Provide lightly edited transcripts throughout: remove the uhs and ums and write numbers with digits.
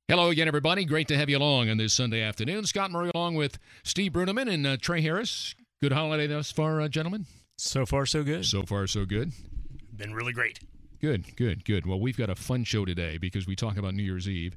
Hello again, everybody. Great to have you along on this Sunday afternoon. Scott Murray along with Steve Bruneman and Trey Harris. Good holiday thus far, gentlemen? So far, so good. So far, so good. Been really great. Good. Well, we've got a fun show today because we talk about New Year's Eve.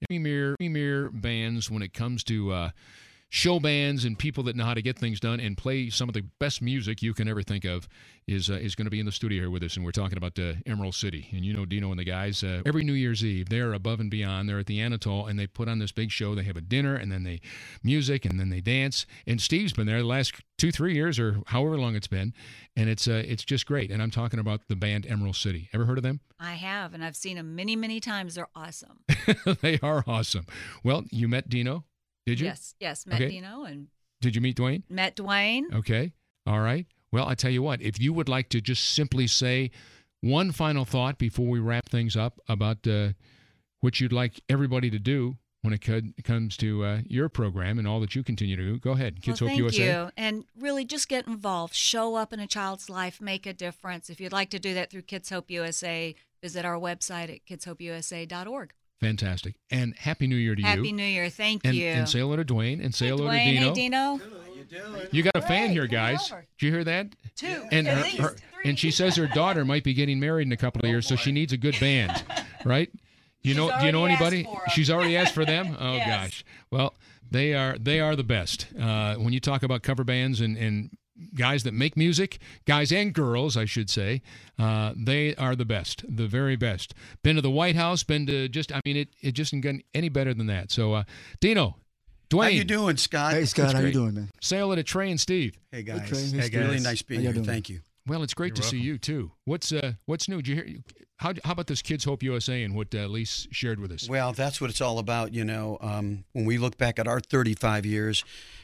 Premier bands when it comes to show bands and people that know how to get things done and play some of the best music you can ever think of is going to be in the studio here with us, and we're talking about Emerald City. And you know Dino and the guys, every New Year's Eve, they're above and beyond. They're at the Anatole, and they put on this big show. They have a dinner, and then they music, and then they dance. And Steve's been there the last 2-3 years or however long it's been, and it's just great. And I'm talking about the band Emerald City. Ever heard of them? I have, and I've seen them many, many times. They're awesome. They are awesome. Well, you met Dino, did you? Yes, met Dino. And did you meet Dwayne? Met Dwayne. Okay, all right. Well, I tell you what, if you would like to just simply say one final thought before we wrap things up about what you'd like everybody to do when it comes to your program and all that you continue to do, go ahead. Kids Hope USA. Thank you. And really just get involved. Show up in a child's life. Make a difference. If you'd like to do that through Kids Hope USA, visit our website at kidshopeusa.org. Fantastic. And Happy New Year to you. Happy New Year. Thank you. And say hello to Dwayne. And say hello to Dwayne. Dino. Hey, Dino. You got a fan here, guys. Did you hear that? 2. And at least 3. and she says her daughter might be getting married in a couple of years, so she needs a good band, right? Do you know anybody? She's already asked for them. Oh Yes. Gosh. Well, they are the best. When you talk about cover bands and guys that make music, guys and girls, I should say, they are the best, the very best. Been to the White House, been to it just hasn't gotten any better than that. So, Dino, Dwayne. How you doing, Scott? Hey, Scott. How you doing, man? Say hello to Trey and Steve. Hey, guys. Hey, Trey. Hey, It's really nice being How you here. doing? Thank you. Well, it's great to see you, too. What's new? Did you hear? How about this Kids Hope USA and what Lise shared with us? Well, that's what it's all about. You know, when we look back at our 35 years,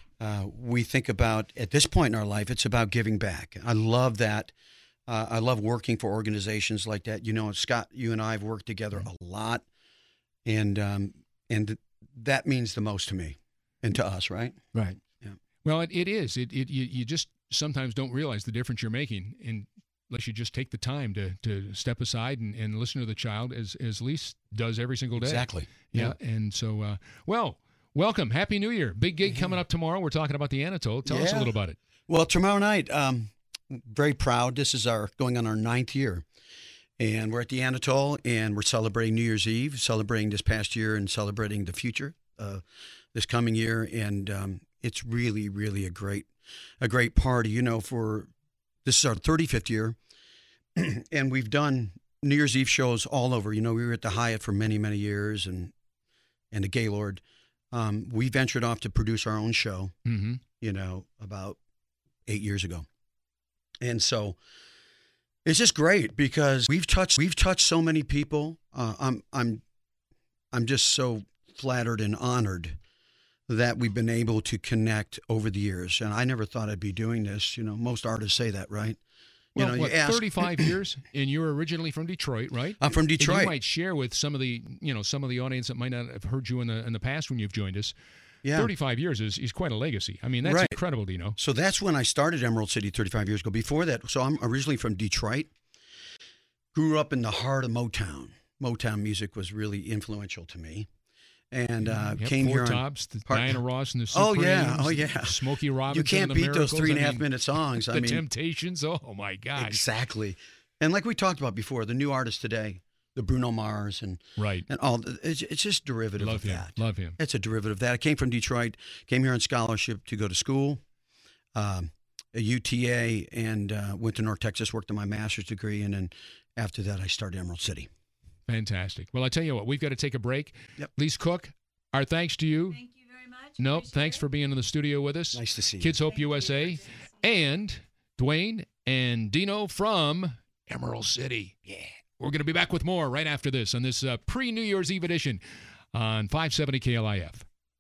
we think about, at this point in our life, it's about giving back. I love that. I love working for organizations like that. You know, Scott, you and I have worked together a lot, and that means the most to me and to us, right? Right. Yeah. Well, it is. You just sometimes don't realize the difference you're making unless you just take the time to step aside and listen to the child as Lise does every single day. Exactly. Yeah. And so, welcome. Happy New Year. Big gig coming up tomorrow. We're talking about the Anatole. Tell us a little about it. Well, tomorrow night, very proud. This is going on our 9th year. And we're at the Anatole, and we're celebrating New Year's Eve, celebrating this past year and celebrating the future this coming year. And it's really, really a great party. You know, this is our 35th year, and we've done New Year's Eve shows all over. You know, we were at the Hyatt for many, many years and the Gaylord. We ventured off to produce our own show, you know, about 8 years ago. And so it's just great because we've touched so many people. I'm just so flattered and honored that we've been able to connect over the years. And I never thought I'd be doing this. You know, most artists say that, right? You Well, know, you ask, 35 years, and you're originally from Detroit, right? I'm from Detroit. And you might share with some of the audience that might not have heard you in the past when you've joined us. Yeah. 35 years is quite a legacy. I mean, that's Right. incredible, Dino. So that's when I started Emerald City 35 years ago. Before that, so I'm originally from Detroit. Grew up in the heart of Motown. Motown music was really influential to me. And came Four here on Tops, Diana Ross and the Oh, Supremes. yeah. Oh, yeah. Smokey Robinson. You can't and the beat those Miracles. 3.5-minute songs. The Temptations. Oh, my gosh. Exactly. And like we talked about before, the new artists today, the Bruno Mars and all, it's just derivative of that. Love him. It's a derivative of that. I came from Detroit, came here on scholarship to go to school, a UTA, and went to North Texas, worked on my master's degree, and then after that I started Emerald City. Fantastic. Well, I tell you what, we've got to take a break. Yep. Lise Cook, our thanks to you. Thank you very much. Nope, thanks for being in the studio with us. Nice to see you. Kids Hope USA. And Dwayne and Dino from Emerald City. Yeah. We're going to be back with more right after this on this pre-New Year's Eve edition on 570 KLIF.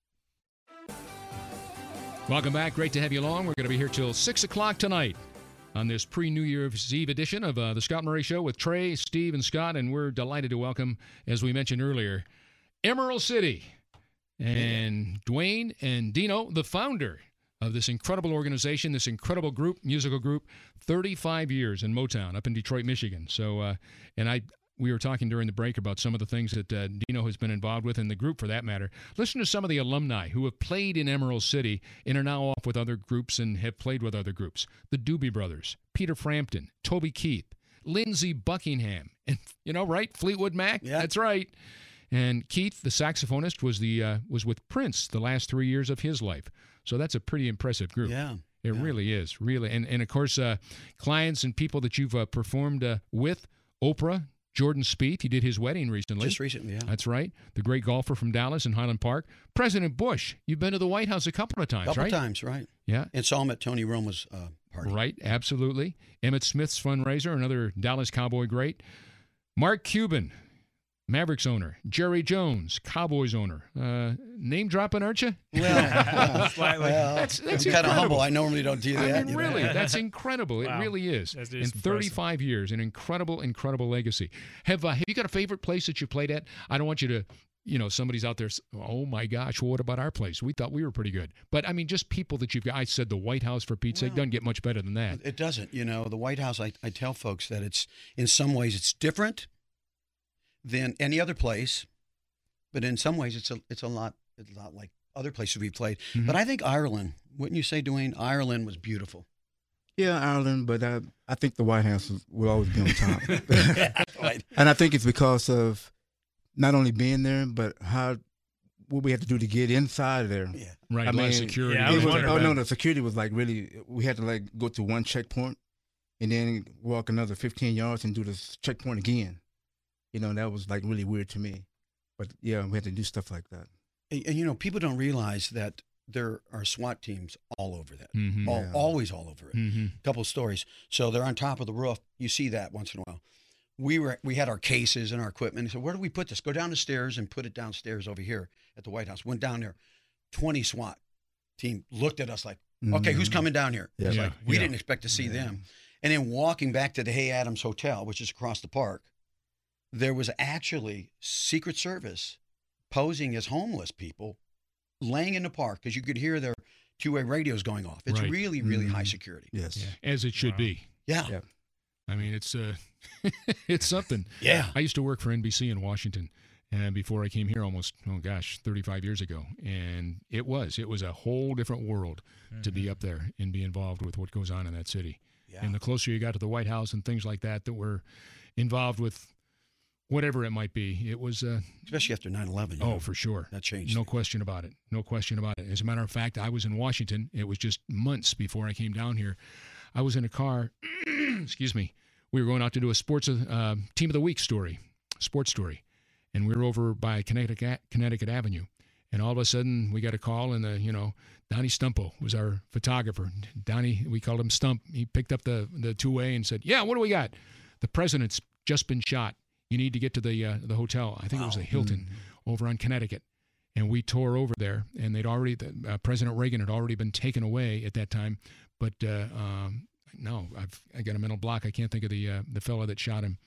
Welcome back. Great to have you along. We're going to be here till 6 o'clock tonight on this pre-New Year's Eve edition of the Scott Murray Show with Trey, Steve, and Scott. And we're delighted to welcome, as we mentioned earlier, Emerald City and Dwayne and Dino, the founder of this incredible organization, this incredible group, musical group, 35 years in Motown up in Detroit, Michigan. So, and we were talking during the break about some of the things that Dino has been involved with, and the group for that matter. Listen to some of the alumni who have played in Emerald City and are now off with other groups and have played with other groups. The Doobie Brothers, Peter Frampton, Toby Keith, Lindsey Buckingham, and, right, Fleetwood Mac? Yeah. That's right. And Keith, the saxophonist, was with Prince the last 3 years of his life. So that's a pretty impressive group. Yeah. It really is, really. And of course, clients and people that you've performed with, Oprah, Jordan Spieth, he did his wedding recently. Just recently, yeah. That's right. The great golfer from Dallas and Highland Park. President Bush, you've been to the White House a couple of times, right? A couple times, right. Yeah. And saw him at Tony Roma's party. Right, absolutely. Emmett Smith's fundraiser, another Dallas Cowboy great. Mark Cuban, Mavericks owner. Jerry Jones, Cowboys owner. Name dropping, aren't you? Well, Slightly. That's I'm kind of incredible. humble. I normally don't do that. I mean, really, that's incredible. It Wow. really is. That is In impressive. 35 years, an incredible, incredible legacy. Have you got a favorite place that you played at? I don't want you to, somebody's out there, oh my gosh, well, what about our place? We thought we were pretty good. But, I mean, just people that you've got. I said the White House, for Pete's sake, doesn't get much better than that. It doesn't. The White House, I tell folks that it's, in some ways, it's different than any other place, but in some ways, it's a lot like other places we've played. Mhm. But I think Ireland, wouldn't you say, Dwayne? Ireland was beautiful. Yeah, Ireland, but I think the White House will always be on top. Right. And I think it's because of not only being there, but what we had to do to get inside of there. Yeah. Right, I a lot of mean, security. yeah, I was wondering about- the security was like really, we had to go to one checkpoint and then walk another 15 yards and do this checkpoint again. That was like really weird to me. But yeah, we had to do stuff like that. And people don't realize that there are SWAT teams all over that. Mhm. Yeah. Always all over it. Mhm. Couple of stories. So they're on top of the roof. You see that once in a while. We had our cases and our equipment. So where do we put this? Go down the stairs and put it downstairs over here at the White House. Went down there. 20 SWAT team looked at us like, okay, who's coming down here? Yeah. It's Yeah, like, we yeah. didn't expect to see them. And then walking back to the Hay Adams Hotel, which is across the park, there was actually Secret Service posing as homeless people laying in the park because you could hear their two-way radios going off. It's Right. really, really high security. Yes. Yeah, as it should Wow. be. Yeah. Yeah. I mean, it's it's something. Yeah. I used to work for NBC in Washington, and before I came here, almost 35 years ago, and it was a whole different world to be up there and be involved with what goes on in that city. Yeah. And the closer you got to the White House and things like that were involved with whatever it might be, it was Especially after 9/11. for sure. That changed. No question about it. No question about it. As a matter of fact, I was in Washington. It was just months before I came down here. I was in a car. Excuse me. We were going out to do a sports team of the week sports story, and we were over by Connecticut Avenue. And all of a sudden, we got a call, and Donnie Stumpo was our photographer. Donnie, we called him Stump. He picked up the two-way and said, "Yeah, what do we got? The president's just been shot. You need to get to the hotel. I think it was the Hilton over on Connecticut." And we tore over there, and President Reagan had already been taken away at that time. But no, I got a mental block. I can't think of the fellow that shot him.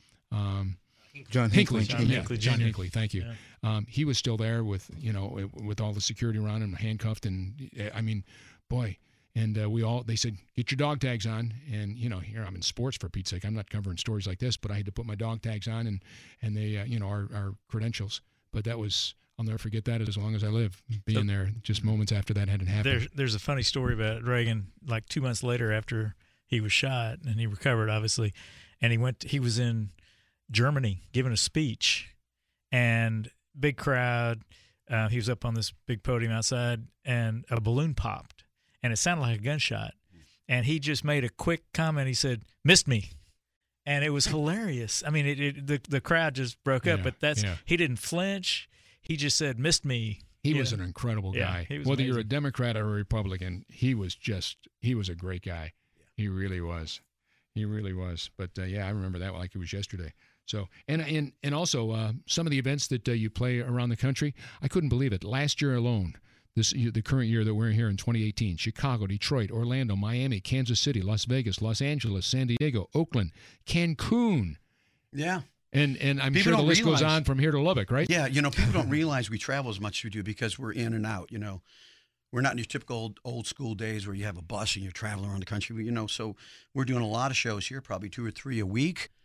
John Hinckley. Hinckley. John Hinckley John Jr. Hinckley. Thank you. Yeah. He was still there with all the security around him, handcuffed, and I mean, boy. And they said, get your dog tags on. And, here I'm in sports, for Pete's sake. I'm not covering stories like this, but I had to put my dog tags on and they, our credentials. But that was, I'll never forget that as long as I live, being there just moments after that had happened. There's a funny story about Reagan, like 2 months later after he was shot and he recovered, obviously. And he was in Germany giving a speech, and big crowd. He was up on this big podium outside, and a balloon popped. And it sounded like a gunshot. And he just made a quick comment. He said, "Missed me." And it was hilarious. I mean, the crowd just broke up, Yeah, but yeah. he didn't flinch. He just said, "Missed me." He Yeah. was an incredible Yeah, guy. he was Whether you're a amazing. Democrat or a Republican, he was a great guy. He really was. He really was. But I remember that like it was yesterday. So and also some of the events that you play around the country, I couldn't believe it. Last year alone, the current year that we're here in 2018, Chicago, Detroit, Orlando, Miami, Kansas City, Las Vegas, Los Angeles, San Diego, Oakland, Cancun. Yeah. And I'm People sure the don't list goes realize- on from here to Lubbock, right? Yeah, people don't realize we travel as much as we do because we're in and out, We're not in your typical old school days where you have a bus and you're traveling around the country, so we're doing a lot of shows here, probably 2 or 3 a week.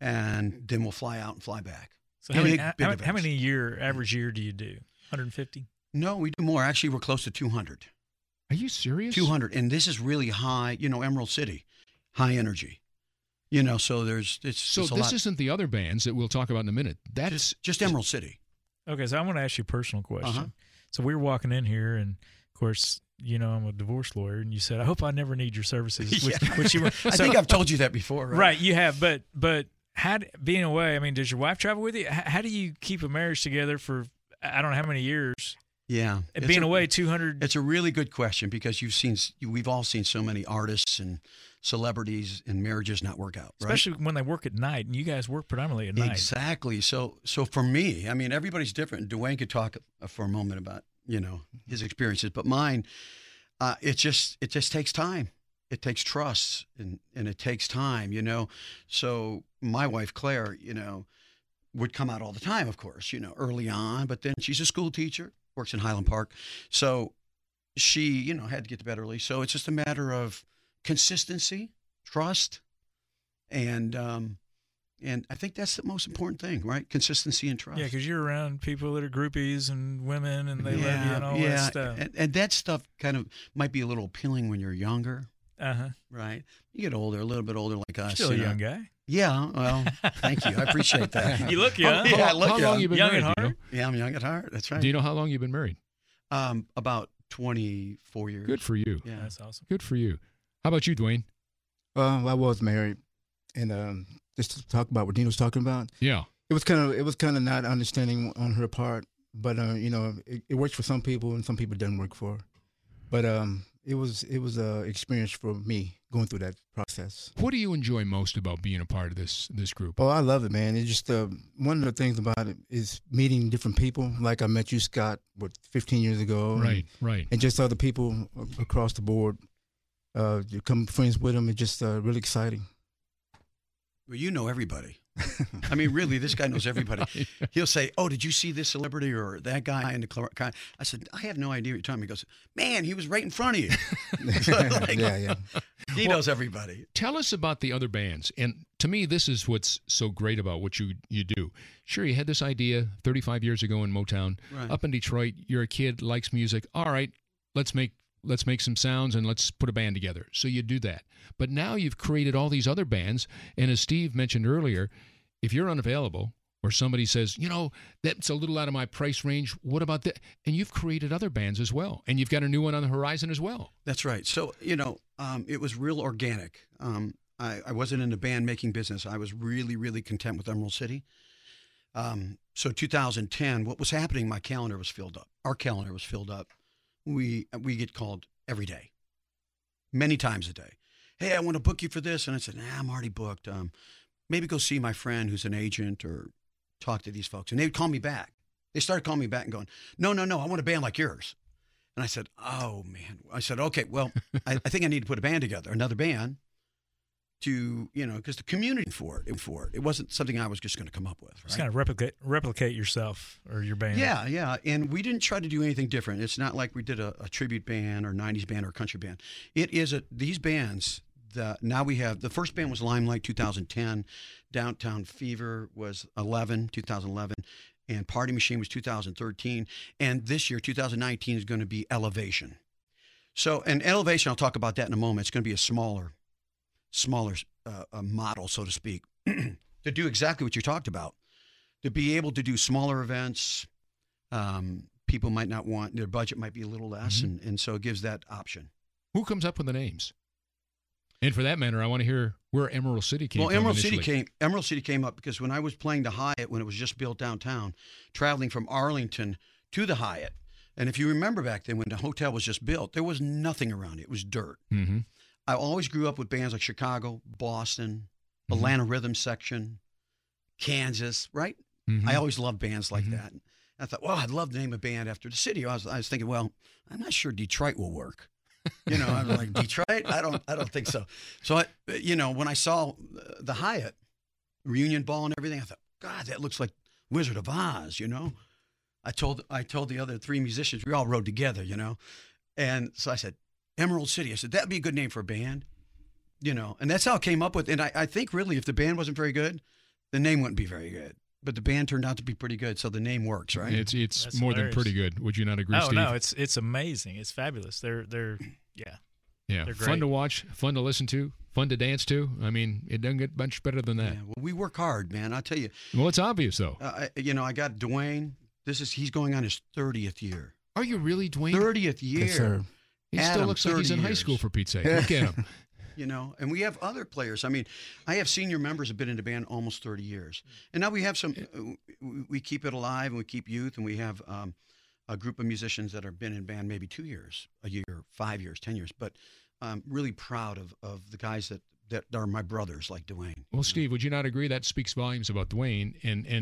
and then we'll fly out and fly back. So how many events. average year do you do? 150? No, we do more. Actually, we're close to 200. Are you serious? 200, and this is really high. Emerald City, high energy. So it's So it's a this lot. isn't the other bands that we'll talk about in a minute. That's just Emerald City. Okay, so I want to ask you a personal question. Uh-huh. So we were walking in here, and of course, I'm a divorce lawyer, and you said, "I hope I never need your services." Which you were. I think I've told you that before, right? Right, you have, but being away, I mean, does your wife travel with you? How do you keep a marriage together for I don't know how many years? Yeah, And being away 200. It's a really good question because we've all seen so many artists and celebrities and marriages not work out, right? Especially when they work at night, and you guys work predominantly at night. Exactly. So for me, I mean, everybody's different. Dwayne could talk for a moment about his experiences, but mine, it just takes time. It takes trust, and it takes time. So my wife Claire, would come out all the time, of course, early on, but then she's a school teacher. Works in Highland Park. So she, had to get to bed early. So it's just a matter of consistency, trust, and I think that's the most important thing, right? Consistency and trust. Yeah, because you're around people that are groupies and women, and they love you and all that stuff. And that stuff kind of might be a little appealing when you're younger, Uh-huh. right? You get older, a little bit older like us. Still a young guy. Yeah, well, thank you. I appreciate that. You look young. Yeah, I look how young. long you been Young married? at do you heart? know? Yeah, I'm young at heart. That's right. Do you know how long you've been married? About 24 years. Good for you. Yeah. That's awesome. Good for you. How about you, Dwayne? I was married, and just to talk about what Dean was talking about, Yeah. it was kind of not understanding on her part, but it works for some people and some people it doesn't work for. But it was a experience for me going through that process. What do you enjoy most about being a part of this group? Oh, I love it, man. It's just one of the things about it is meeting different people. Like I met you, Scott, 15 years ago, Right. and just other people across the board. You become friends with them. It's just really exciting. Well, you know everybody. I mean, really, this guy knows everybody. He'll say, "Oh, did you see this celebrity or that guy in the car?" I said, "I have no idea what you're talking about." He goes, "Man, he was right in front of you." Yeah. He knows everybody. Tell us about the other bands. And to me, this is what's so great about what you do. Sure, you had this idea 35 years ago in Motown. Right. Up in Detroit, you're a kid, likes music. All right, let's make some sounds and let's put a band together. So you do that. But now you've created all these other bands. And as Steve mentioned earlier, if you're unavailable or somebody says, that's a little out of my price range, what about that? And you've created other bands as well. And you've got a new one on the horizon as well. That's right. So, it was real organic. I wasn't in the band making business. I was really, really content with Emerald City. So 2010, what was happening, my calendar was filled up. Our calendar was filled up. We get called every day, many times a day. Hey, I want to book you for this. And I said, I'm already booked. Maybe go see my friend who's an agent or talk to these folks. And they would call me back. They started calling me back and going, no, I want a band like yours. And I said, oh, man. I said, okay, well, I think I need to put a band together, another band to, because the community for it. It wasn't something I was just going to come up with. Right? Just kind of replicate yourself or your band. Yeah. And we didn't try to do anything different. It's not like we did a tribute band or 90s band or country band. It is these bands. Now we have, the first band was Limelight 2010, Downtown Fever was 2011, and Party Machine was 2013, and this year, 2019, is going to be Elevation. So, and Elevation, I'll talk about that in a moment. It's going to be a smaller model, so to speak, to do exactly what you talked about, to be able to do smaller events. People might not want, their budget might be a little less, Mm-hmm. and so it gives that option. Who comes up with the names? And for that matter, I want to hear where Emerald City came from. Well, Emerald initially. City came up because when I was playing the Hyatt, when it was just built downtown, traveling from Arlington to the Hyatt, and if you remember back then when the hotel was just built, there was nothing around it. It was dirt. Mm-hmm. I always grew up with bands like Chicago, Boston, Mhm. Atlanta Rhythm Section, Kansas, right? Mm-hmm. I always loved bands like Mhm. that. And I thought, well, I'd love to name a band after the city. I was thinking, well, I'm not sure Detroit will work. I was like, Detroit? I don't think so. So, when I saw the Hyatt reunion ball and everything, I thought, God, that looks like Wizard of Oz, I told the other three musicians, we all rode together, And so I said, Emerald City. I said, that'd be a good name for a band, And that's how it came up with. And I think really if the band wasn't very good, the name wouldn't be very good. But the band turned out to be pretty good, so the name works, right? It's That's more hilarious. than pretty good. Would you not agree, Oh Steve? no, it's amazing. It's fabulous. They're yeah. Yeah, They're fun great. to watch, fun to listen to, fun to dance to. I mean, it doesn't get much better than that. Yeah, well, we work hard, man. I tell you, Well, it's obvious, though. I got Dwayne. He's going on his 30th year. Are you really, Dwayne? 30th year. Yes, sir. He still Adam, looks like he's in 30 high years. school, for Pete's sake. Look at him. And we have other players. I mean, I have senior members who've been in the band almost 30 years. And now we have some, we keep it alive and we keep youth, and we have a group of musicians that have been in band maybe 2 years, a year, 5 years, 10 years. But I'm really proud of the guys that are my brothers, like Dwayne. Well, Steve, would you not agree that speaks volumes about Dwayne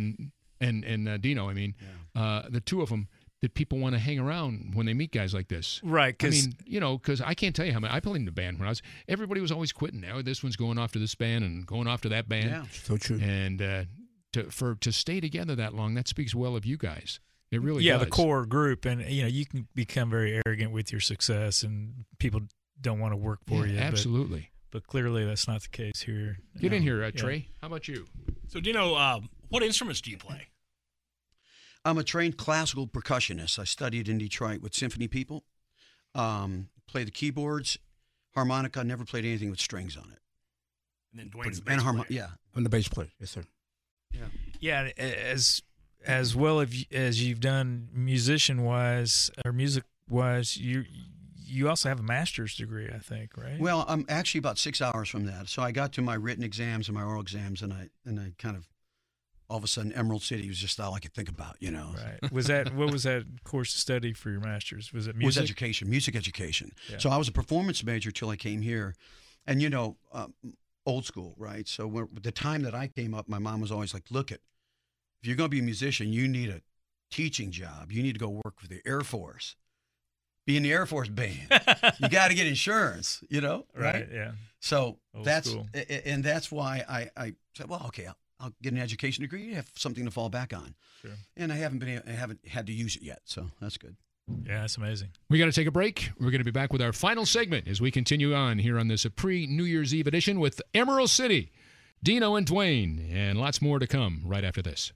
and Dino? I mean, the two of them, that people want to hang around when they meet guys like this. Right, I 'cause- mean, because I can't tell you how many. I played in the band when everybody was always quitting. Now this one's going off to this band and going off to that band. Yeah. So true. And to stay together that long, that speaks well of you guys. It really Yeah, does. the core group, and you can become very arrogant with your success, and people don't want to work for you. Absolutely. But clearly, that's not the case here. Get in here, Yeah. Trey. How about you? So, Dino, what instruments do you play? I'm a trained classical percussionist. I studied in Detroit with symphony people. Play the keyboards, harmonica. Never played anything with strings on it. And then Dwayne's the And bass player. yeah. I'm the bass player. Yes, sir. Yeah, as well as you've done musician wise or music wise, you also have a master's degree, I think, right? Well, I'm actually about 6 hours from that. So I got to my written exams and my oral exams, and I kind of, all of a sudden, Emerald City was just all I could think about, Right. What was that course of study for your master's? Was it It was music? education, music education. Yeah. So I was a performance major till I came here. And, old school, right? So the time that I came up, my mom was always like, look, if you're going to be a musician, you need a teaching job. You need to go work for the Air Force. Be in the Air Force band. You got to get insurance, right? Right. Yeah. So Old that's school. and that's why I said, well, okay, I'll get an education degree. You have something to fall back on. Sure. And I haven't had to use it yet, so that's good. Yeah, that's amazing. We got to take a break. We're going to be back with our final segment as we continue on here on this pre-New Year's Eve edition with Emerald City, Dino and Dwayne, and lots more to come right after this.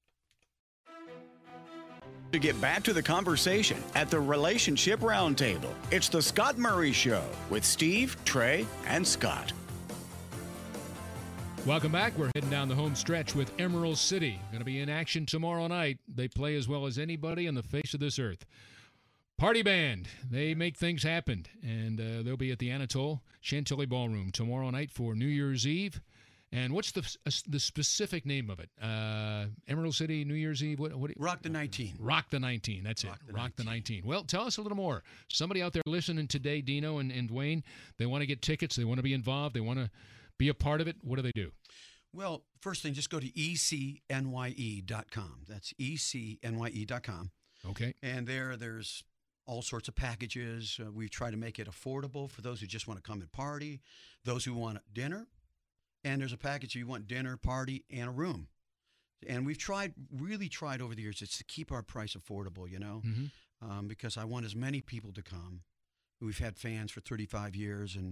To get back to the conversation at the Relationship Roundtable, it's the Scott Murray Show with Steve, Trey, and Scott. Welcome back. We're heading down the home stretch with Emerald City. Going to be in action tomorrow night. They play as well as anybody on the face of this earth. Party band. They make things happen. And they'll be at the Anatole Chantilly Ballroom tomorrow night for New Year's Eve. And what's the specific name of it? Emerald City, New Year's Eve? What Rock the 19. Rock the 19. That's it. Rock the 19. Well, tell us a little more. Somebody out there listening today, Dino and Dwayne, they want to get tickets. They want to be involved. They want to be a part of it. What do they do? Well, first thing, just go to ecnye.com. That's ecnye.com. Okay. And there's all sorts of packages. We try to make it affordable for those who just want to come and party, those who want dinner. And there's a package if you want dinner, party, and a room. And we've really tried over the years to keep our price affordable, Mm-hmm. because I want as many people to come. We've had fans for 35 years, and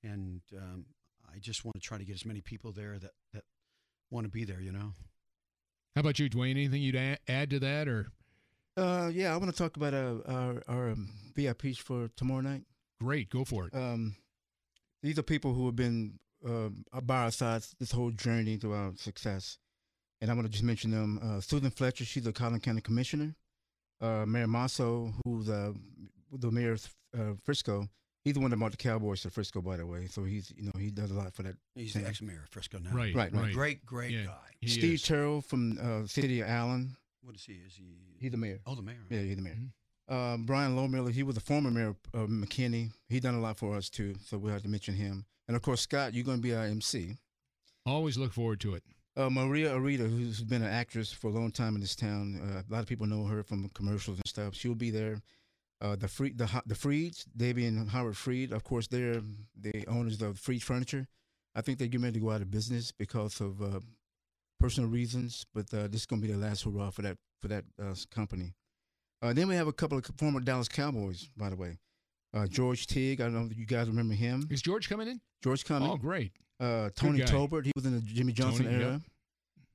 I just want to try to get as many people there that want to be there, How about you, Dwayne? Anything you'd add to that, or? Yeah, I want to talk about our VIPs for tomorrow night. Great, go for it. These are people who have been by our sides this whole journey to our success. And I want to just mention them. Susan Fletcher, she's a Collin County Commissioner. Mayor Masso, who's the mayor of Frisco. He's the one that brought the Cowboys to Frisco, by the way. So he does a lot for that. He's thing. the ex-mayor of Frisco now. Right. Great Yeah, guy. he Steve is. Terrell from City of Allen. What is he? Is he? He's the mayor. Oh, the mayor. Yeah, he's the mayor. Mhm. Brian Lowmiller, he was the former mayor of McKinney. He done a lot for us, too, so we have to mention him. And, of course, Scott, you're going to be our MC. Always look forward to it. Maria Arita, who's been an actress for a long time in this town. A lot of people know her from commercials and stuff. She'll be there. The Freeds, Davey and Howard Freed, of course, they're the owners of Freed Furniture. I think they're getting ready to go out of business because of personal reasons, but this is going to be the last hurrah for that company. Then we have a couple of former Dallas Cowboys, by the way. George Teague, I don't know if you guys remember him. Is George coming in? George Cumming. Oh, great. Tony guy. Tolbert, he was in the Jimmy Johnson Tony, era.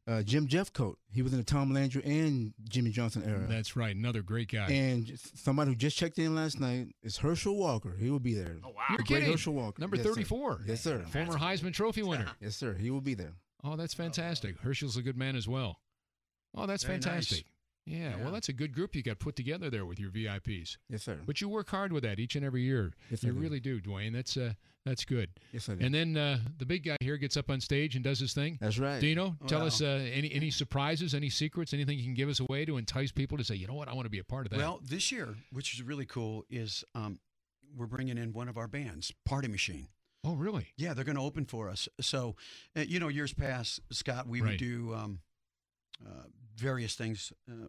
Jim Jeffcoat. He was in the Tom Landry and Jimmy Johnson era. That's right. Another great guy. And somebody who just checked in last night is Herschel Walker. He will be there. Oh, wow. You're Great kidding. Herschel Walker. Number Yes, sir. 34. Yes, sir. Former Heisman Trophy winner. Yes, sir. He will be there. Oh, that's fantastic. Herschel's a good man as well. Oh, that's Very fantastic. nice. Yeah, well, that's a good group you got put together there with your VIPs. Yes, sir. But you work hard with that each and every year. Yes, I you do. really do, Dwayne. That's good. Yes, I do. And then the big guy here gets up on stage and does his thing. That's right. Dino, tell Wow. us any surprises, any secrets, anything you can give us away to entice people to say, you know what, I want to be a part of that. Well, this year, which is really cool, is we're bringing in one of our bands, Party Machine. Oh, really? Yeah, they're going to open for us. So, years past, Scott, we Right. would do various things.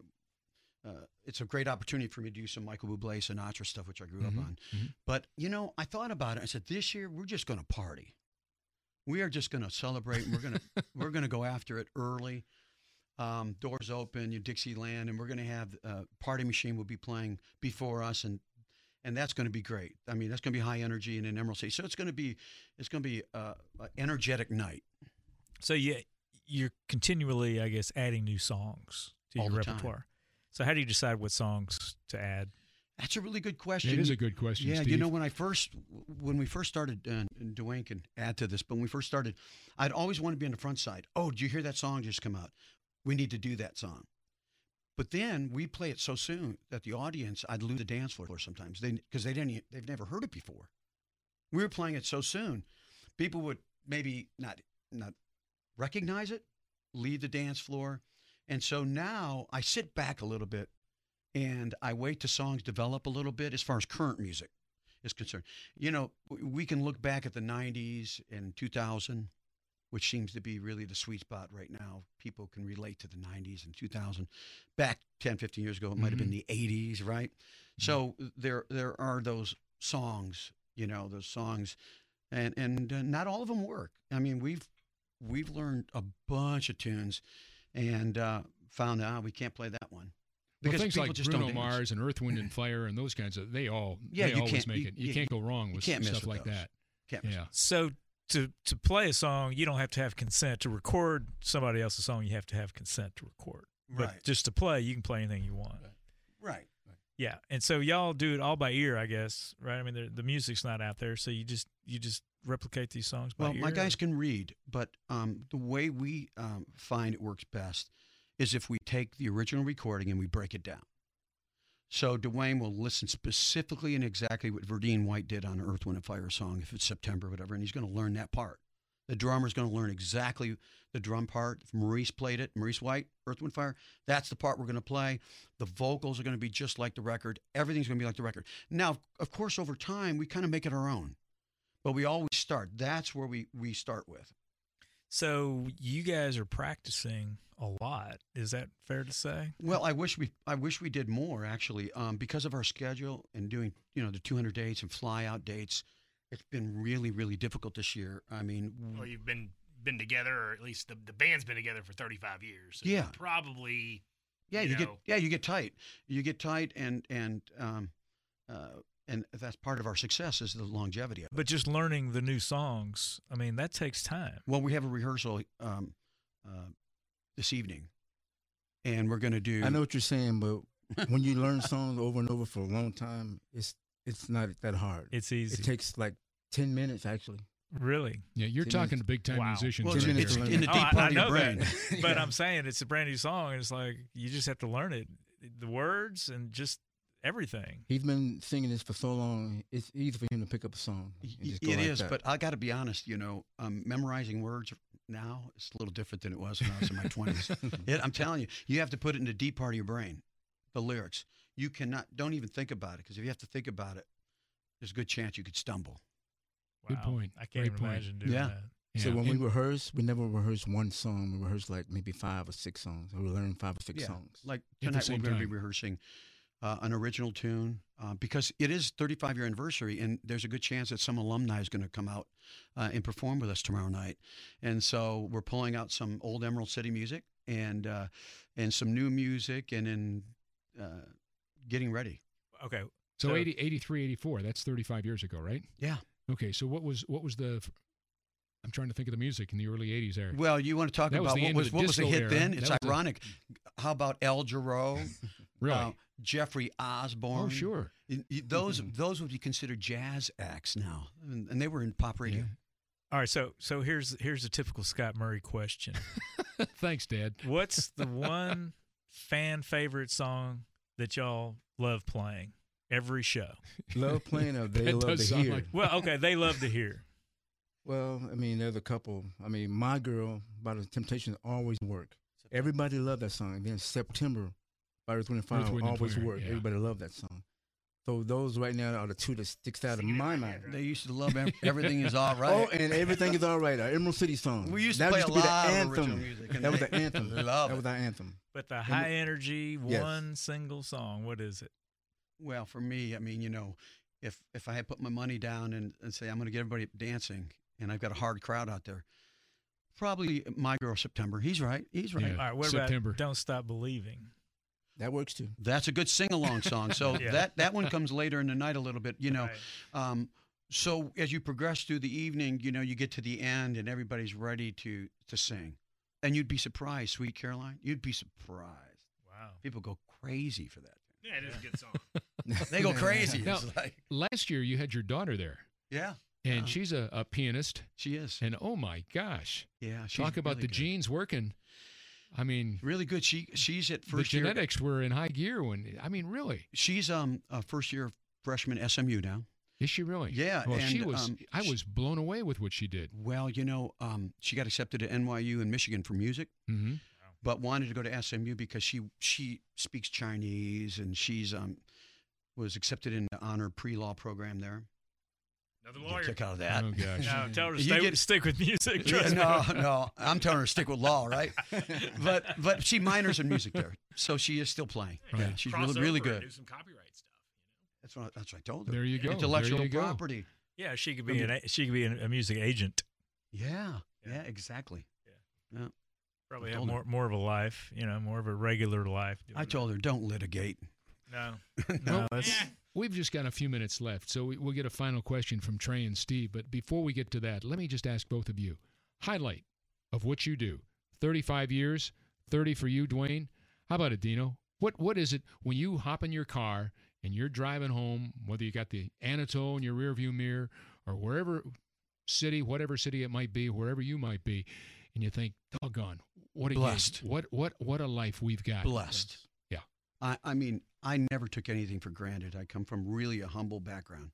It's a great opportunity for me to do some Michael Bublé, Sinatra stuff, which I grew up on. mhm. But, I thought about it. I said, this year, we're just going to party. We are just going to celebrate. And we're going to go after it early. Doors open, Dixieland, and we're going to have Party Machine will be playing before us, and that's going to be great. I mean, that's going to be high energy and in Emerald City. So it's going to be an energetic night. So you're continually, I guess, adding new songs to All your the time. repertoire. So how do you decide what songs to add? That's a really good question. It is a good question, Yeah, Steve. when we first started, and Dwayne can add to this, but when we first started, I'd always want to be on the front side. Oh, did you hear that song just come out? We need to do that song. But then we play it so soon that the audience, I'd lose the dance floor sometimes because they've never heard it before. We were playing it so soon, people would maybe not recognize it, leave the dance floor, and so now I sit back a little bit and I wait till songs develop a little bit as far as current music is concerned. We can look back at the 90s and 2000, which seems to be really the sweet spot right now. People can relate to the 90s and 2000. Back 10, 15 years ago, it might have been the 80s, right? So there are those songs, and not all of them work. I mean, we've learned a bunch of tunes and found out we can't play that one. Well, Because things people like just Bruno don't dance. Mars and Earth, Wind, and Fire and those kinds of, they always can't- make it. You can't go wrong with can't miss stuff with like those. that. Can't miss Yeah. So to play a song, you don't have to have consent. To record somebody else's song, you have to have consent to record. But Right. just to play, you can play anything you want. Right. Yeah, and so y'all do it all by ear, I guess, right? I mean, the music's not out there, so you just replicate these songs by Well, ear. my guys can read, but the way we find it works best is if we take the original recording and we break it down. So Dwayne will listen specifically and exactly what Verdine White did on Earth, Wind, and Fire song, if it's September or whatever, and he's going to learn that part. The drummer's going to learn exactly the drum part. If Maurice played it, Maurice White, Earth, Wind, Fire, that's the part we're going to play. The vocals are going to be just like the record. Everything's going to be like the record. Now, of course, over time, we kind of make it our own. But we always start. That's where we start with. So you guys are practicing a lot. Is that fair to say? Well, I wish we did more actually, because of our schedule and doing the 200 dates and fly out dates. It's been really, really difficult this year. I mean, Well, you've been together, or at least the band's been together for 35 years. So Yeah. you probably. yeah, you know. you get tight. You get tight, and that's part of our success is the longevity of it. But just learning the new songs, I mean, that takes time. Well, we have a rehearsal this evening, and we're going to do. I know what you're saying, but when you learn songs over and over for a long time, it's not that hard. It's easy. It takes like 10 minutes, actually. Really? Yeah, you're 10 talking minutes. to big time Wow. musicians. Well, right minutes it's here. to learn in the it. deep I part of your know brain. that. But I'm saying it's a brand new song, and it's like you just have to learn it, the words and just everything. He's been singing this for so long, it's easy for him to pick up a song. and just go It like is, that. but I got to be honest. Memorizing words now is a little different than it was when I was in my 20s. I'm telling you, you have to put it in the deep part of your brain, the lyrics. You don't even think about it, because if you have to think about it, there's a good chance you could stumble. Good Wow. point. I can't Great even point. imagine doing Yeah. that. So Yeah. when And- we rehearse, we never rehearse one song. We rehearse like maybe 5 or 6 songs. We learn 5 or 6 Yeah, songs. like At the tonight same we're going to be time. rehearsing an original tune because it is 35-year anniversary, and there's a good chance that some alumni is going to come out and perform with us tomorrow night. And so we're pulling out some old Emerald City music and some new music, and then getting ready. Okay. So So- 83, 84, that's 35 years ago, right? Yeah. Okay, so what was the I'm trying to think of the music in the early 80s there. Well, you want to talk That was about the what end of was the what was a disco hit era. then? That It's was a- ironic. How about El Giro? Really? Jeffrey Osborne. Oh, sure. Those would be considered jazz acts now, and they were in pop radio. Yeah. All right, so here's a typical Scott Murray question. Thanks, Dad. What's the one fan favorite song that y'all love playing every show? Love playing or they That love does to sound hear? like- Well, okay, they love to hear. Well, I mean, there's a couple. I mean, My Girl by the Temptations always work. Everybody loved that song. And then September by Earth, Wind & Fire Earth, Wind and always Fire, work. yeah. Everybody loved that song. So those right now are the two that sticks out of Singing in my my mind. head, They used to love Everything Is All Right. Oh, and Everything Is All Right, our Emerald City song. We used to that play used a to be the lot of anthem. original music, and That was they the anthem. love That it. was our anthem. But the high energy, Yes. one single song, what is it? Well, for me, I mean, if I had put my money down and say I'm going to get everybody dancing, and I've got a hard crowd out there, probably My Girl September. He's right. He's right. Yeah. All right, what September. about Don't Stop Believing? That works too. That's a good sing-along song. So Yeah. that one comes later in the night a little bit, Right. So as you progress through the evening, you get to the end and everybody's ready to sing. And you'd be surprised, Sweet Caroline. You'd be surprised. Wow. People go crazy for that. Yeah, it is a good song. They go crazy. Now, It's like, last year you had your daughter there, yeah, and she's a pianist, she is. and oh my gosh, Yeah, she's talk about really the good. genes working. I mean, Really good. She's at the first year. genetics were in high gear when, I mean, really. She's a first year freshman SMU now. Is she really? Yeah, Well, she and, was. I was blown away with what she did. Well, she got accepted to NYU in Michigan for music, Mm-hmm. but wanted to go to SMU because she speaks Chinese and she's was accepted in the honor pre-law program there. Another Get a lawyer. kick out of that. Oh gosh. No, tell her to You stick with music. Yeah, Trust me. no, I'm telling her to stick with law, right? But she minors in music there, so she is still playing. Right. Yeah, she's Cross really over and good. Do some copyright stuff. That's what I told her. There you go. Intellectual There you go. property. Yeah, she could be a music agent. Yeah, Yeah. exactly. Probably I have told more of a life, more of a regular life. I told her, don't litigate. No, Well, that's We've just got a few minutes left, so we'll get a final question from Trey and Steve. But before we get to that, let me just ask both of you. Highlight of what you do. 35 years, 30 for you, Dwayne. How about it, Dino? What is it when you hop in your car and you're driving home, whether you got the Anatole in your rearview mirror or whatever city it might be, wherever you might be, and you think, doggone, what a Blessed. what a life we've got. Blessed. Yeah. I mean, I never took anything for granted. I come from really a humble background.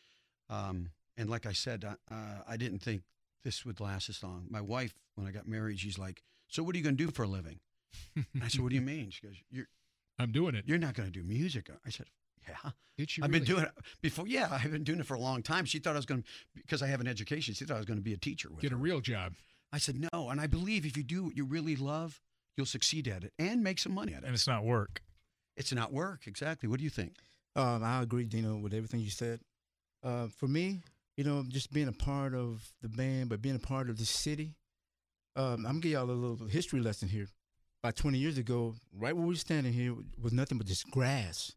And like I said, I didn't think this would last this long. My wife, when I got married, she's like, so what are you going to do for a living? And I said, what do you mean? She goes, I'm doing it. you're not going to do music. I said, yeah. Did she I've really? been doing it before. Yeah, I've been doing it for a long time. She thought I was going to, because I have an education, she thought I was going to be a teacher with Get a her. real job. I said, no. And I believe if you do what you really love, you'll succeed at it and make some money at and it. it's not work. It's not work. Exactly. What do you think? I agree, Dino, with everything you said. For me, just being a part of the band, but being a part of the city, I'm going to give y'all a little history lesson here. About 20 years ago, right where we're standing here was nothing but just grass.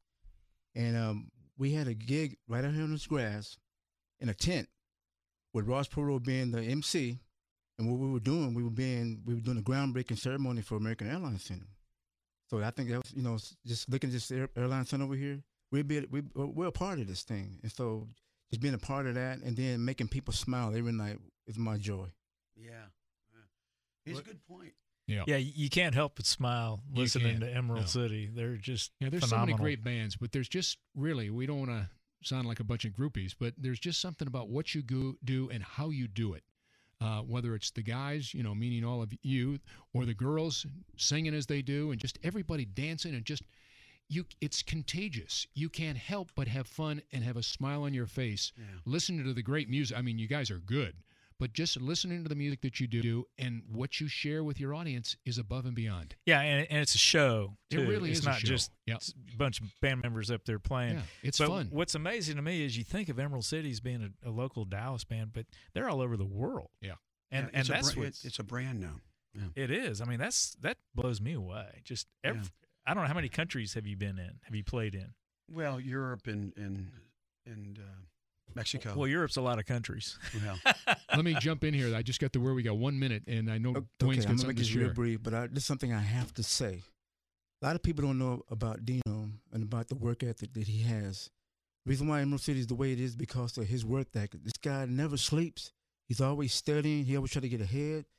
And we had a gig right out here on this grass in a tent with Ross Perot being the MC. And what we were doing, we were doing a groundbreaking ceremony for American Airlines Center. So I think that was, just looking at this airline center over here, we're a part of this thing. And so just being a part of that and then making people smile every night is my joy. Yeah. He's a good point. Yeah. Yeah, you can't help but smile You listening can't. to Emerald No. City. They're just Yeah, there's phenomenal. so many great bands, but there's just really, we don't want to sound like a bunch of groupies, but there's just something about what you do and how you do it. Whether it's the guys, meaning all of you, or the girls singing as they do, and just everybody dancing and just, it's contagious. You can't help but have fun and have a smile on your face. Yeah. Listening to the great music. I mean, you guys are good, but just listening to the music that you do and what you share with your audience is above and beyond. Yeah, and it's a show, It too. really it's is a not show. just Yeah. a bunch of band members up there playing. Yeah, it's but fun. What's amazing to me is you think of Emerald City as being a local Dallas band, but they're all over the world. Yeah. And Yeah, it's that's a, what it's a brand now. Yeah. it is. I mean, that blows me away. Just I don't know, how many countries have you been in? Have you played in? Well, Europe and Mexico. Well, Europe's a lot of countries. Yeah. Let me jump in here. I just got the word. We got 1 minute, and I know Dwayne's I'm got gonna something make to this real share. brief, but this is something I have to say. A lot of people don't know about Dino and about the work ethic that he has. The reason why Emerald City is the way it is because of his work ethic. This guy never sleeps. He's always studying. He always try to get ahead.